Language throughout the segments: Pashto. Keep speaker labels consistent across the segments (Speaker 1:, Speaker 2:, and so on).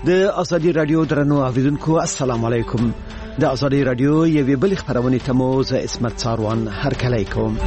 Speaker 1: د ازادي رادیو درنو اوریدونکو السلام علیکم. د ازادي رادیو یوې بل خبرونه ته مو زه اسمت ساروان هرکلی کوم.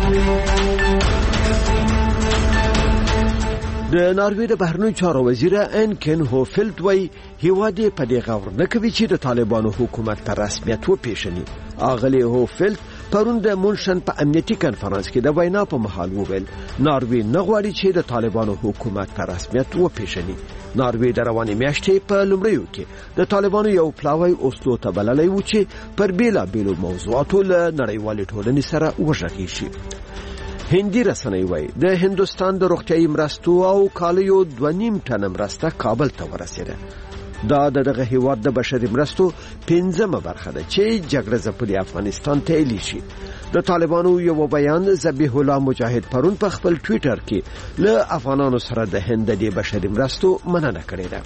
Speaker 1: د ناروې د بهرنیو چارو وزیر انکن هوفلد وایي هیواد په دې غور نه کوي چې د طالبانو حکومت ته رسمیت وپیژني. اغلی هوفلد پرون د مونشن په امنیتي کنفرانس کې د وینا په مهال وویل ناروې نه غواړي چې د طالبانو حکومت ته رسمیت وپیژني. ناروې د روانې میاشتې په لومړیو کې د طالبانو یو پلاوی اوسلو ته بللی و چې پر بیلابیلو موضوعاتو له نړیوالې ټولنې سره وغږیږي شي. هندي رسنۍ وایي د هندوستان د روغتیايي مرستو او کالیو 2.5 ټن مرسته کابل ته ورسېده. دا دغه هیواد د بشري مرستو 5مه برخه ده چې جګړه ځپلي افغانستان ته ایلی شي. د طالبانو یو بیان ذبیح الله مجاهد پرون په خپل ټویټر کې له افغانانو سره د هند د بشري مرستو مننه کړې ده.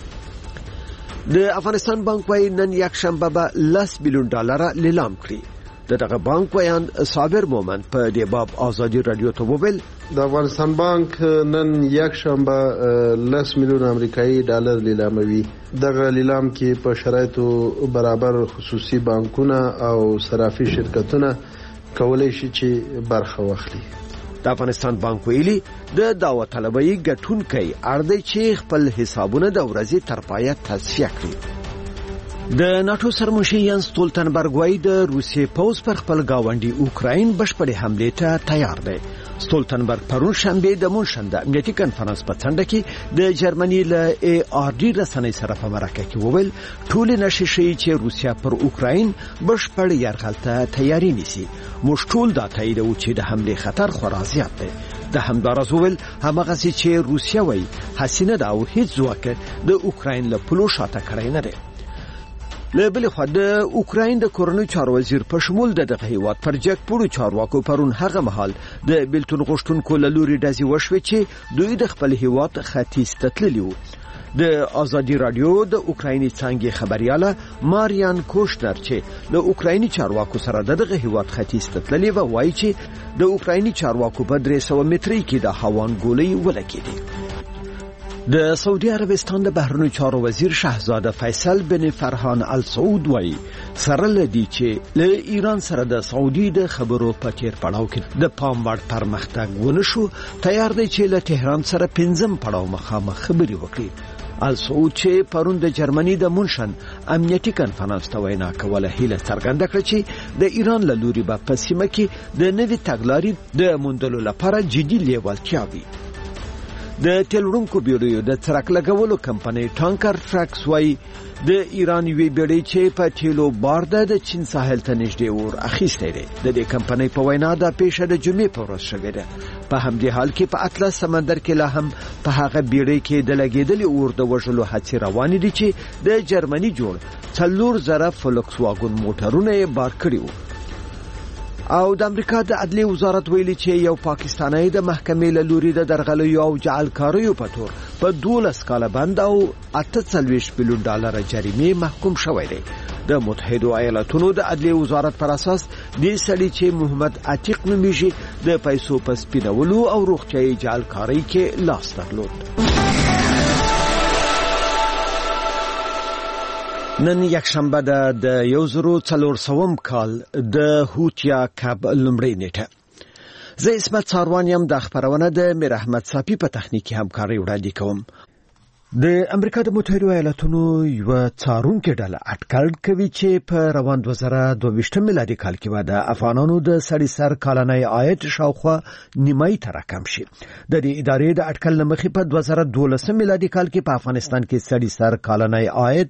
Speaker 1: د افغانستان بانک وایي نن یک شنبه به $10 بیلیون لیلام کړي. دغه بانک بیان صابر مومن په دې باب ازادي رادیو ته وویل
Speaker 2: د افغانستان بانک نن یک شنبه $10 میلیون امریکایي ډالر لیلاموي. دغه لیلام کې په شرایطو برابر خصوصي بانکونه او صرافي شرکتونه کولای شي چې برخه واخلي.
Speaker 1: د افغانستان بانک ویلي د دعوت طلبي ګټونکي اړ چې خپل حسابونه د ورځې تر پایه تصفیه کړي. د ناتو سرمنشي ینس ستولتنبرګ وایي د روسیې پوځ پر خپل گاونډي اوکراین بشپړې حملې ته تیار دی. ستولتنبرګ پرون شنبه د مونشن د امنیتي کنفرانس په څنډه کې د جرمني له ARD رسنۍ سره په مرکه کې وویل ټول نشي شي چې روسیا پر اوکراین بشپړ یرغل ته تیاری نیسي. موږ ټول دا تاییدو چې د حمله خطر خورا زیات دی. د همدارز وویل همغه چې روسیا وایي حسینه دا او هیڅ ځواک د اوکراین له پلو شاته کړی نه دی. له بل خوا د اوکراین د کورنۍ چارو وزیر په شمول دغه هیواد پر جګ پوړو چارواکو پرون هغه مهال د بیلتون غوښتونکو له لوري داسې وشوي چې دوی د خپل هیواد ختیځ ته تللي وو. د ازادي رادیو د اوکرایني څنګه خبرياله ماریان کوشنر چې له اوکرایني چارواکو سره دغه هیواد ختیځ ته تللي و وایي چې د اوکرایني چارواکو په 300 متري کې د هاوان ګولۍ ولګېدې. د سعودي عربستان د بهرنیو چارو وزیر شاهزاده فیصل بن فرحان ال سعود وایي سره لدی چې له ایران سره د سعودي د خبرو په تیر پړاو کې د پام وړ پرمختګ ونه شو تیار دی چې له تهران سره 5م پړاو مخامخ خبري وکړي. ال سعود چې پرون د جرمني د مونشن امنیتي کنفرانس ته وینا کوله هیله څرګنده کړه چې د ایران له لوري په سیمه کې د نوي تګلارې د موندلو لپاره جدي لیوالتیا وي. د تلورونکو بیړیو د ترک لګولو کمپنۍ ټانکر ټرکس وایي د ایران یوې بیړۍ چې په تیلو بار ده د چین ساحل ته نږدې ور اخیستی دی. د دې کمپنۍ په وینا دا پیښه د جمعې په ورځ شوې ده. په همدې حال کې په اطلس سمندر کې لا هم په هغه بیړۍ کې د لګېدلې اور د وژلو هڅې روانې دي چې د جرمني جوړ 4000 فولکس واګن موټرونه یې بار کړي وو. او د امریکا د عدلیې وزارت ویلي چې یو پاکستانی د محکمې له لوري د درغلیو او جعلکاریو په تور په 12 کاله بند او $48 بیلیون جریمه محکوم شوی دی. د متحده ایالاتونو د عدلیې وزارت پر اساس د سړي چې محمد عتیق نومیږي د پیسو په سپینولو او روغتیايي جعلکاری کې لاس درلود. نن یک شنبه د 1400 کال د هوتیا کب لومړی نیټه. زه اسمت ساروان یم. د خبرونه د میر احمد صافی په تخنیکی همکاري وړاندې کوم. د امریکا د متحده ایالاتونو یو څارونکو ډله اټکل کوي چې په روان 2022 میلادي کال کې به د افغانانو د سړي سر کلنی عاید شاوخوا نیمایي ته راکم شي. د دې ادارې د اټکل مخې په 2012 میلادي کال کې په افغانستان کې سړي سر کلنی عاید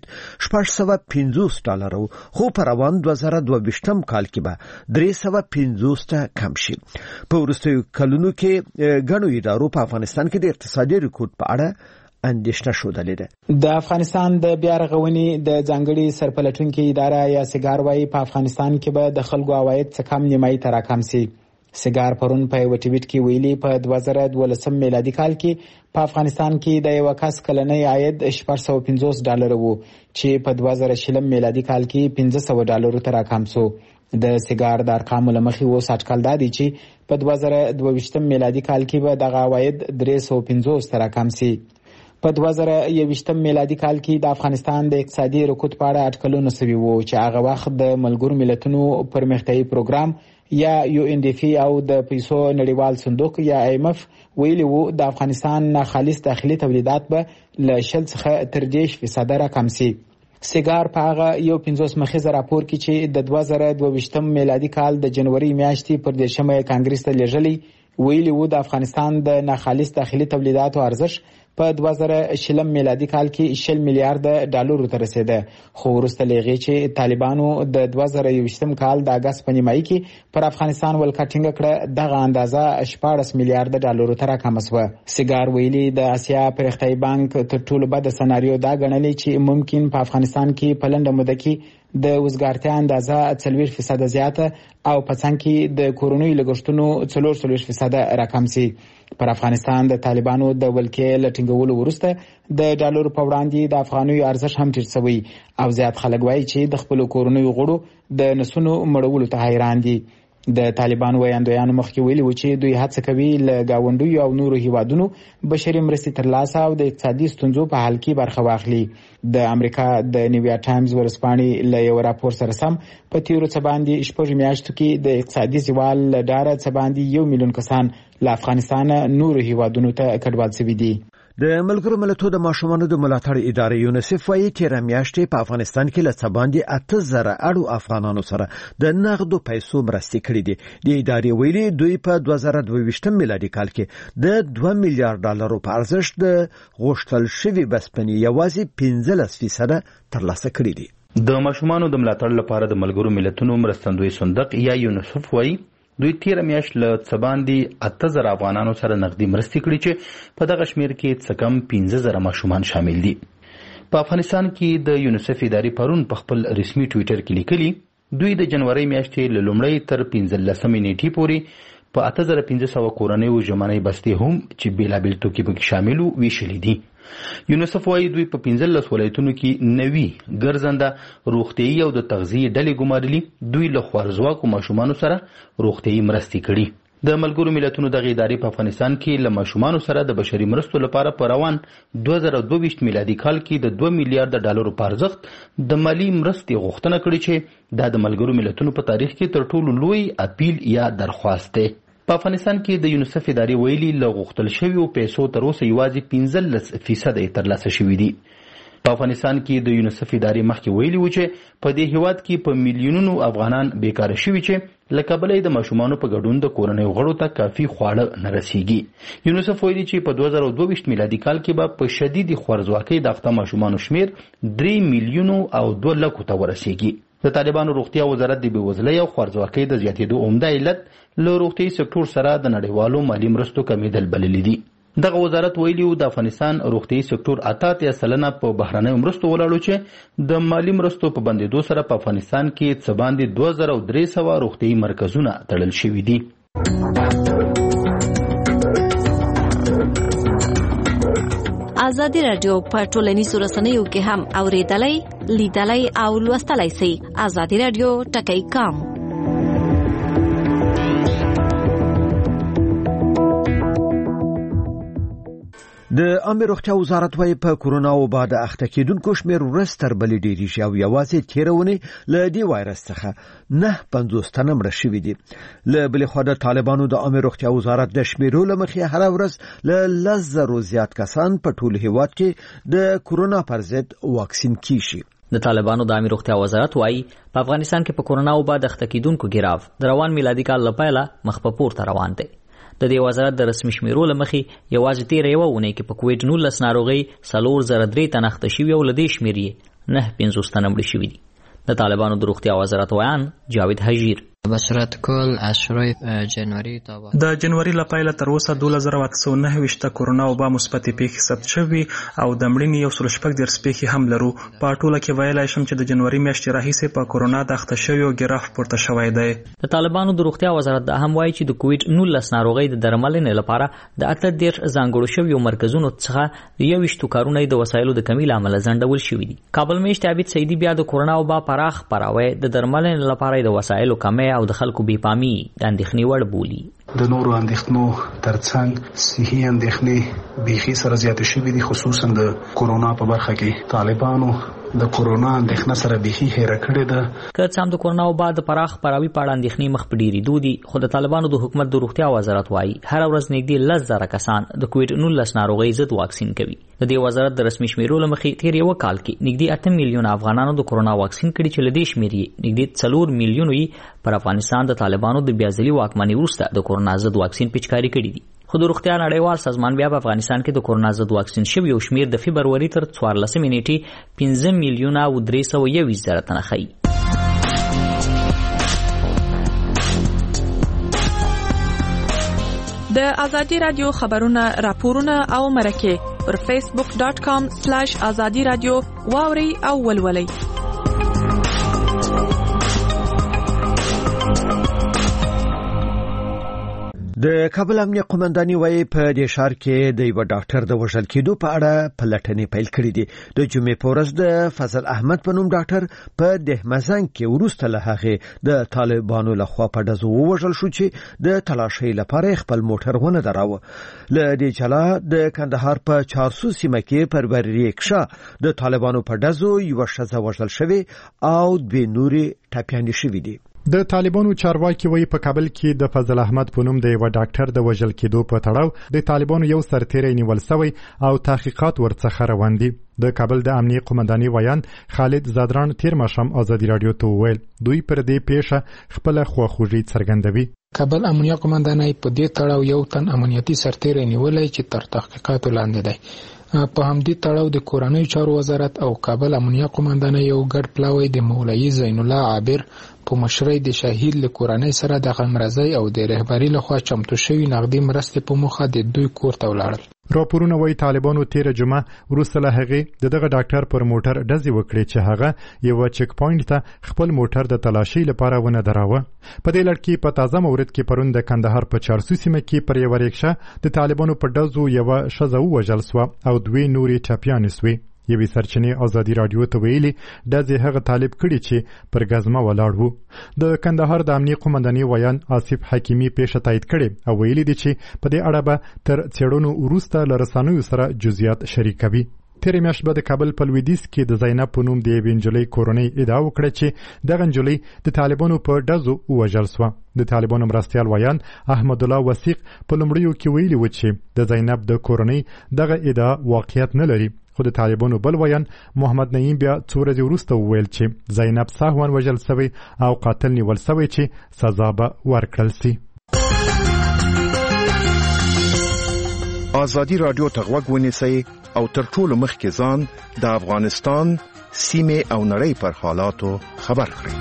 Speaker 1: $650 خو په روان 2022 کال کې به $350 ته کم شي. په وروستیو کلونو کې غنو ادارو په افغانستان کې د اقتصادي ریکورډ په اړه اندېښنه شودلې ده.
Speaker 3: د افغانستان د بیا رغونې د ځانګړي سرپلټونکو اداره یا سیګار وايي په افغانستان کې به د خلکو عواید څخه کم نیمایي ته راکم شي. سیګار پرون په یو ټویټ کې ویلي په 2012 میلادي کال کې په افغانستان کې د یو کس کلنی عاید $650 وو چې په 2020 میلادي کال کې $500 ته راکم شو. د سیګار د ارقامو لمخې اوس اټکل دادی چې په 2022 میلادي کال کې به دغه عواید $350 ته راکم شي. په 2021 میلادي کال کې د افغانستان د اقتصادي رکود په اړه اټکلونه شوي وو چې هغه وخت د ملګرو ملتونو پرمختیايي پروګرام یا UNDP او د پیسو نړیوال صندوق یا IMF ویلي وو د افغانستان خالص داخلي تولیدات به له 0 څخه تر 10% راکم شي. سیګار په هغه یو 50 مخیزه راپور کې چې د 2022 میلادي کال د جنوري میاشتې پر 10 کانګرس ته لیږلی ویلي وو د افغانستان د ناخالص داخلي تولیداتو ارزښت په 2020 میلادي کال کې 10 میلیارډ ډالرو ته رسیده، خو وروسته له هغې چې طالبانو د 2021 کال د اګست په نیمایي کې پر افغانستان ولکه ټینګه کړه، دغه اندازه 14 میلیارډ ډالرو ته راکمه شوه. سیګار ویلي د اسیا پرمختیايي بانک تر ټولو بده سناریو دا ګڼلې چې ممکن په افغانستان کې په لنډه موده کې د وزګارتیا اندازه 40% زیاته او په څنګ کې د کورونیو لګښتونو 40% راکم شي. پر افغانستان د طالبانو د ولکې له ټینګولو وروسته د ډالرو په وړاندې د افغانیو ارزښت هم ټیټ شوی او زیات خلک وایي چې د خپلو کورنیو غړو د نسونو مړولو ته حیران دي. د طالبانو ویاندویانو مخکې ویلي و چې دوی هڅه کوي له ګاونډیو او نورو هیوادونو بشري مرستې ترلاسه او د اقتصادي ستونزو په حل کې برخه واخلي. د امریکا د نیویارک ټایمز ورځپاڼې له یو راپور سره سم په تیرو څه باندې 6 میاشتو کې د اقتصادي زوال له ډاره څه باندې 1 میلیون کسان له افغانستان نورو هیوادونو ته کډوال شوي دي.
Speaker 1: د ملګرو ملتونو د ماشومانو د ملاتړ ادارې یونیسف وايي تیر میاشتې په افغانستان کې له څه باندې 8000 اړو افغانانو سره د نغدو پیسو مرستې کړې دي. د ادارې ویلي دوی په 2022 میلادي کال کې د 2 میلیارډ ډالرو په ارزښت د غوښتل شوي بسپنې یوازې 15% ترلاسه کړې دي.
Speaker 4: د ماشومانو د ملاتړ لپاره د ملګرو ملتونو مرستندوی صندوق یا یونیسف وايي دوی تیر میاشت له څه باندې 8000 افغانانو سره نغدي مرستې کړې چې په دغه شمیر کې څه کم 15000 ماشومان شامل دي. په افغانستان کې د یونیسف ادارې پرون په خپل رسمي ټویټر کې لیکلي دوی د جنوري میاشتې له لومړۍ تر 15 نیټې پورې په 8500 کورنیو ژمنۍ بستې هم چې بیلابیل توکي پکې شامل وو ویشلي دي. یونیسف وايي دوی په 15 ولایتونو کې نوي ګرځنده روغتيایي او د تغذیې ډلې ګمارلي. دوی له خوارزواکو ماشومانو سره روغتيایي مرستې کړي. د ملګرو ملتونو د ادارې په افغانستان کې له ماشومانو سره د بشري مرستو لپاره په روان 2022 میلادي کال کې د 2 میلیارډ ډالرو په ارزښت د مالی مرستې غوښتنه کړې چې دا د ملګرو ملتونو په تاریخ کې تر ټولو لوی اپیل یا درخواست دی. په افغانستان کې د یونیسف ادارې ویلي له غوښتل شویو پیسو تر اوسه یوازې 15% ترلاسه شوي دي. په افغانستان کې د یونیسف ادارې مخکې ویلي و چې په دې هیواد کې په میلیونونو افغانان بیکاره شوي چې له کبله د ماشومانو په ګډون د کورنیو غړو ته کافي خواړه نه رسیږي. یونیسف ویلي چې په 2022 میلادي کال کې به په شدید خوارزواکۍ د اخته ماشومانو شمیر 3 میلیونو او 2 لکو ته ورسیږي. د طالبانو روغتیا وزارت د بېوزلۍ او خوارزواکۍ د زیاتېدو عمده علت له روغتیایي سکتور سره د نړیوالو مالي مرستو کمیدل بللي دي. دغه وزارت ویلي و د افغانستان روغتیایي سکتور 88% په بهرنیو مرستو ولاړو چې د مالي مرستو په بندېدو سره په افغانستان کې څه باندې 2300 روغتیایي مرکزونه تړل شوي دي.
Speaker 5: ازادي رادیو په ټولنیزو رسنیو کې هم اوریدلای، لیدلای او لوستلای شئ. ازادي رادیو ټکی کام.
Speaker 1: د عامه روغتیا وزارت وايي په کورونا وبا د اخته کېدونکو شمېر ورځ تر بلې ډېرېږي او یوازې تېره اونۍ له دې وایرس څخه 950 تنه مړه شوي دي. له بلې خوا د طالبانو د عامه روغتیا وزارت د شمیرو له مخې هره ورځ له 10,000 زیات کسان په ټول هیواد کې د کورونا پر ضد واکسین کیږي.
Speaker 6: د طالبانو د عامه روغتیا وزارت وايي په افغانستان کې په کورونا وبا د اخته کېدونکو ګراف د روان میلادي کال لپاره مخ په پورته روان دی. د دې وزارت د رسمي شمیرو له مخې یوازې تیره یوه اونۍ کې په کوویډ-19 ناروغۍ 403 تنه اخته شوي او له دې شمېر یې 950 تنه مړه شوي دي. د طالبانو د روغتیا وزارت ویان جاوید حجیر
Speaker 7: به صورت کل از شروع جنوری تا
Speaker 8: د جنوري له پیله تر اوسه 2829 کورونا وبا مثبتې پیښې ثبت شوي او د مړینې 114 پیښې هم لرو. په ټوله کې ویلای شم چې د جنوري میاشتې راهیسې په کورونا د اخته شویو ګراف پورته شوی دی.
Speaker 6: د طالبانو د روغتیا وزارت دا هم وایي چې د کوویډ-19 ناروغۍ د درملنې لپاره د 18 ځانګړو شویو مرکزونو څخه 21 کارونه د وسایلو د کمی له امله ځنډول شوي دي. کابل میشت عابد سیدي بیا د کورونا وبا پراخ پراوی د درملنې لپاره د وسایلو کمی بې او د خلکو بې پامي د اندېښنې وړ بولي.
Speaker 9: د نورو اندېښنو ترڅنګ صحي اندېښنې بیخي سره زیاتې شوې دي، خصوصا د کورونا په برخه کې طالبانو د کورونا اندېښنه سره بیخي هېره کړې ده.
Speaker 6: که څه هم د کورونا وبا د پراخ خپراوي په اړه اندېښنې مخ په ډېرېدو دي، خو د طالبانو د حکومت د روغتیا وزارت وایي هره ورځ نږدې 10,000 کسان د کووډ-19 ناروغۍ ضد واکسین کوي. د دې وزارت د رسمي شمیرو له مخې تیر یو کال کې نږدې 8 میلیون افغانانو د کورونا واکسین کړي چې له دې شمېرې نږدې 4 میلیون یې پر افغانستان د طالبانو د بیا ځلي واکمنۍ وروسته د کورونا ضد واکسین پیچکاري کړي دي. خو د روغتیا نړیوال سازمان بیا په افغانستان کې د کورونا ضد واکسین شویو شمیر د فبروري تر 14 نیټې 15 میلیونه او 321 زره تنه ښیي.
Speaker 10: د ازادي رادیو خبرونه، راپورونه او مرکې پر facebook.com/azadi radio واوري او ولولئ.
Speaker 1: د کابل امنیه قومنداني وایي په دې ښار کې د یو ډاکټر د وژل کېدو په اړه پلټنې پیل کړې دي. د جمعې په ورځ د فضل احمد په نوم ډاکټر په دهمزنګ کې وروسته له هغې د طالبانو لخوا په ډزو ووژل شو چې د تلاشۍ لپاره خپل موټر ونه دراوه. له دې جلا د کندهار په 400 سیمه کې پر بریکشا د طالبانو په ډزو یو ښځه وژل شوې او دوه نورې ټپیانې شوې دي.
Speaker 11: د طالبانو چارواکي وایي په کابل کې د فضل احمد په نوم د یو ډاکټر د وژل کېدو په تړاو د طالبانو یو سرتیری نیول شوی او تحقیقات ورڅخه روان دي. د کابل د امنیه قومنداني ویان خالد زادران تیر ماښام ازادي رادیو ته وویل دوی پر دې پیښه خپل خواخوږي څرګندوي.
Speaker 12: کابل امنیه قومنداني په دې تړاو یو تن امنیتي سرتیری نیولای چې تر تحقیقاتو لاندې دی. په همدې تړاو د کورنۍ چارو وزارت او کابل امنیه قومنداني یو ګډ پلاوی د مولوي زین الله عابر په مشرۍ د شهید له کورنۍ سره د غمرزۍ او د رهبری لخوا چمتو شوی نقدي مرستې په مخه د دوی کور ته ولاړل.
Speaker 11: راپورونه وایي طالبانو تیر جمعه وروسته له هغې دغه ډاکټر پر موټر ډزې وکړې چې هغه یو چک پوینټ ته خپل موټر د تلاشۍ لپاره ونه دراوه. په دې لړ کې په تازه مورد کې پرون د کندهار په 400 سیمه کې پر یو ریکشا د طالبانو په ډزو یو ښځه ووژل شوه او دوه نورې ټپیانې شوې. یوې سرچینې ازادي رادیو ته ویلي ډزې هغه طالب کړي چې پر ګزمه ولاړ وو. د کندهار د امنیه قومنداني ویان آصف حکیمي پیښه تایید کړې او ویلي دي چې په دې اړه به تر څېړنو وروسته له رسنیو سره جزئیات شریکوي. تېرې میاشت به د کابل په لویدیځ کې د زینب په نوم د یوې نجلۍ کورنۍ ادعا وکړه چې دغه نجلۍ د طالبانو په ډزو ووژل شوه. د طالبانو مرستیال ویان احمد الله وثیق په لومړیو کې ویلي و چې د زینب د کورنۍ دغه ادعا واقعیت نه لري. خو د طالبانو بل ویان محمد نعیم بیا څو ورځې وروسته وویل چې زینب سهوا وژل شوی او قاتل نیول شوی چې سزا به ورکړل شي.
Speaker 13: ازادي رادیو ته غوږ ونیسئ او تر ټولو مخکې ځان د افغانستان سیمې او نړۍ پر حالاتو خبر کړئ.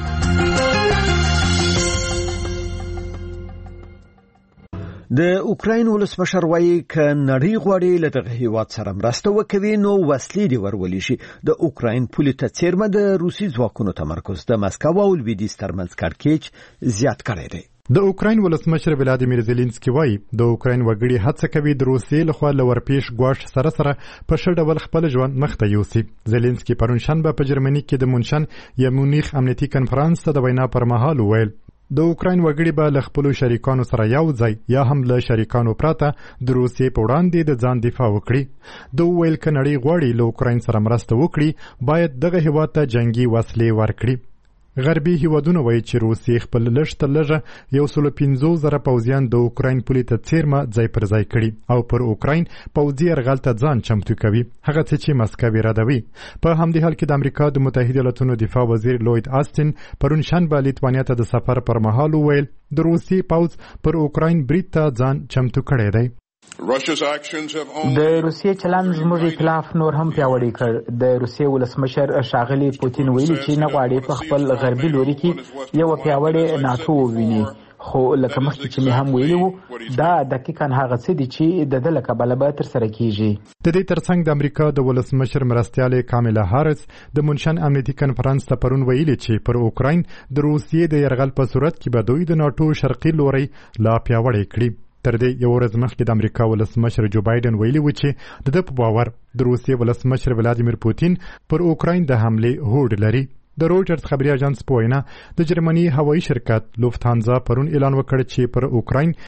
Speaker 1: د اوکراین ولسمشر وایي ک نړۍ غواړي له دغه هیواد سره مرسته وکوي نو وسلې دی ورولې شي. د اوکراین پولیس ته څیرمه د روسي ځواکونو تمرکز د مسکو او لویدیځ ترمنځ کړکېچ زیات کړی دی.
Speaker 11: د اوکراین ولسمشر ولادیمیر زيلنسکي وایي د اوکراین وګړي هڅه کوي د روسیې لخوا لورپېښ ګواښ سره په ښه ډول خپل ژوند مخ ته یوسي. زيلنسکي پرون شنبه په جرمني کې د مونشن یا مونیخ امنیتي کنفرانس ته د وینا پر مهال وویل د اوکراین وګړي به له خپل شریکانو سره یو ځای یا هم له شریکانو پراته د روسیې په وړاندې د ځان دفاع وکړي. د ویل ک نړۍ غواړي له اوکراین سره مرسته وکړي باید دغه هیواد ته جنگي وسلې ورکړي. غربي هیوادونه وایي چې روسیې خپل لږ تر لږه 150,000 پوځیان د اوکراین پولې ته څیرمه ځای پر ځای کړي او پر اوکراین پوځي یرغل ته ځان چمتو کوي، هغه څه چې مسکو ردوي. په همدې حال کې د امریکا د متحده ایالاتونو دفاع وزیر لوید آستین پرون شنبه لیتوانیا ته د سفر پر مهال وویل د روسیې پوځ پر اوکراین برید ته ځان چمتو کړی دی.
Speaker 3: د روسیې چلند زموږ ائتلاف نور هم پیاوړی کړ. د روسیې ولسمشر ښاغلي پوتین ویلي چې نه غواړي په خپل غربي لوري کې یو پیاوړی ناتو وویني. خو لکه مخکې چې مې هم ویلي وو دا دقیقاً هغه څه دي چې د ده له کبله به ترسره کیږي.
Speaker 11: د دې ترڅنګ د امریکا د ولسمشر مرستیالې کاملا هاریس د مونشن امنیتي کنفرانس ته پرون ویلي چې پر اوکراین د روسیې د یرغل په صورت کې به دوی د ناتو شرقي لوري لا پیاوړی کړي. تر دې یو ورځ مخکې د امریکا ولسمشر جو بایدن ویلي و چې د ده په باور د روسیې ولسمشر ولادیمیر پوتین پر اوکراین د حملې هوډ لري. د رويټرز خبري اژانس په وینا د جرمني هوایي شرکت لوفتانزا پرون اعلان وکړ چې پر اوکراین